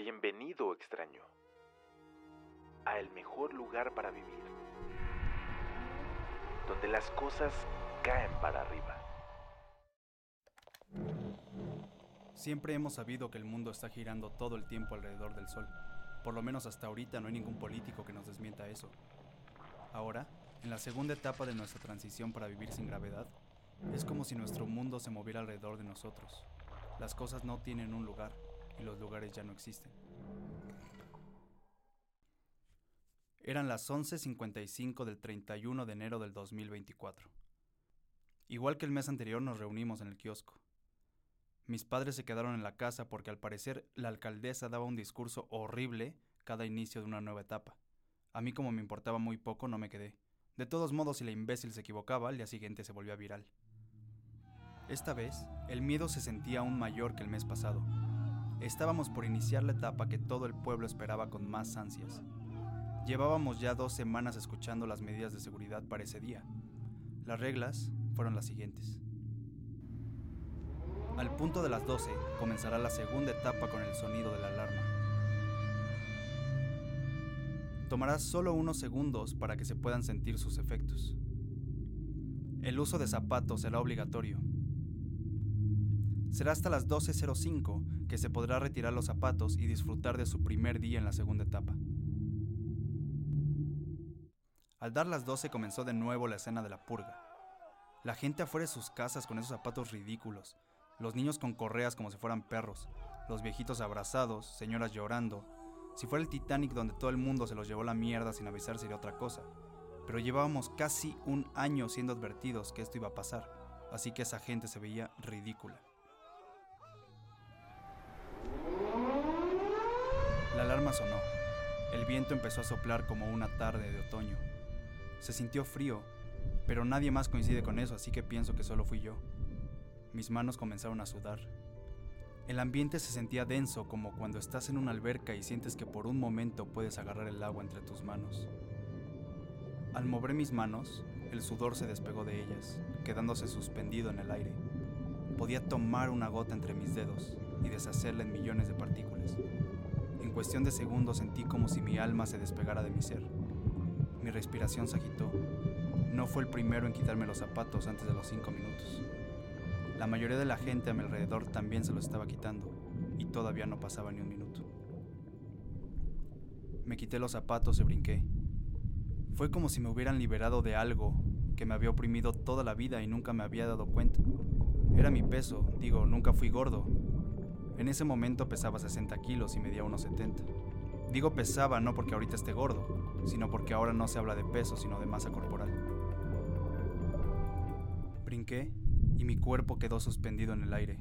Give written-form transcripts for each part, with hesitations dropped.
Bienvenido, extraño, a el mejor lugar para vivir, donde las cosas caen para arriba. Siempre hemos sabido que el mundo está girando todo el tiempo alrededor del Sol. Por lo menos hasta ahorita no hay ningún político que nos desmienta eso. Ahora, en la segunda etapa de nuestra transición para vivir sin gravedad, es como si nuestro mundo se moviera alrededor de nosotros. Las cosas no tienen un lugar y los lugares ya no existen. Eran las 11:55 del 31 de enero del 2024. Igual que el mes anterior nos reunimos en el kiosco. Mis padres se quedaron en la casa porque al parecer la alcaldesa daba un discurso horrible cada inicio de una nueva etapa. A mí, como me importaba muy poco, no me quedé. De todos modos, si la imbécil se equivocaba, al día siguiente se volvía viral. Esta vez, el miedo se sentía aún mayor que el mes pasado. Estábamos por iniciar la etapa que todo el pueblo esperaba con más ansias. Llevábamos ya 2 semanas escuchando las medidas de seguridad para ese día. Las reglas fueron las siguientes. Al punto de las 12 comenzará la segunda etapa con el sonido de la alarma. Tomará solo unos segundos para que se puedan sentir sus efectos. El uso de zapatos será obligatorio. Será hasta las 12:05 que se podrá retirar los zapatos y disfrutar de su primer día en la segunda etapa. Al dar las 12 comenzó de nuevo la escena de la purga. La gente afuera de sus casas con esos zapatos ridículos, los niños con correas como si fueran perros, los viejitos abrazados, señoras llorando. Si fuera el Titanic donde todo el mundo se los llevó la mierda sin avisar sería otra cosa. Pero llevábamos casi un año siendo advertidos que esto iba a pasar, así que esa gente se veía ridícula. La alarma sonó. El viento empezó a soplar como una tarde de otoño. Se sintió frío, pero nadie más coincide con eso, así que pienso que solo fui yo. Mis manos comenzaron a sudar. El ambiente se sentía denso, como cuando estás en una alberca y sientes que por un momento puedes agarrar el agua entre tus manos. Al mover mis manos, el sudor se despegó de ellas, quedándose suspendido en el aire. Podía tomar una gota entre mis dedos y deshacerla en millones de partículas. En cuestión de segundos sentí como si mi alma se despegara de mi ser. Mi respiración se agitó. No fue el primero en quitarme los zapatos antes de los 5 minutos. La mayoría de la gente a mi alrededor también se los estaba quitando, y todavía no pasaba ni un minuto. Me quité los zapatos y brinqué. Fue como si me hubieran liberado de algo que me había oprimido toda la vida y nunca me había dado cuenta. Era mi peso, nunca fui gordo. En ese momento pesaba 60 kilos y medía unos 70. Digo pesaba no porque ahorita esté gordo, sino porque ahora no se habla de peso, sino de masa corporal. Brinqué y mi cuerpo quedó suspendido en el aire.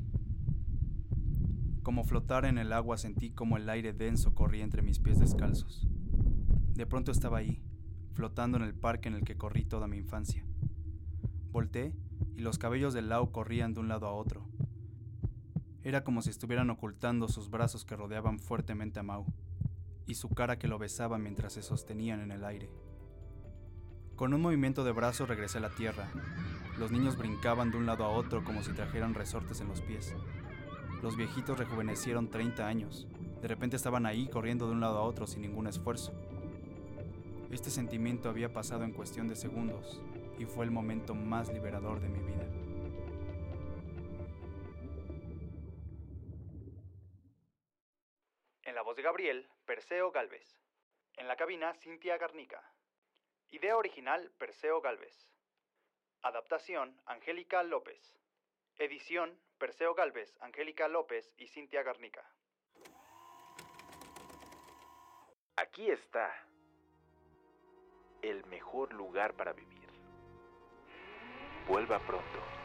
Como flotar en el agua sentí como el aire denso corría entre mis pies descalzos. De pronto estaba ahí, flotando en el parque en el que corrí toda mi infancia. Volté y los cabellos de Lau corrían de un lado a otro. Era como si estuvieran ocultando sus brazos que rodeaban fuertemente a Mau, y su cara que lo besaba mientras se sostenían en el aire. Con un movimiento de brazo regresé a la tierra. Los niños brincaban de un lado a otro como si trajeran resortes en los pies. Los viejitos rejuvenecieron 30 años. De repente estaban ahí corriendo de un lado a otro sin ningún esfuerzo. Este sentimiento había pasado en cuestión de segundos y fue el momento más liberador de mi vida. En la voz de Gabriel, Perseo Gálvez. En la cabina, Cintia Garnica. Idea original, Perseo Gálvez. Adaptación, Angélica López. Edición, Perseo Gálvez, Angélica López y Cintia Garnica. Aquí está el mejor lugar para vivir. Vuelva pronto.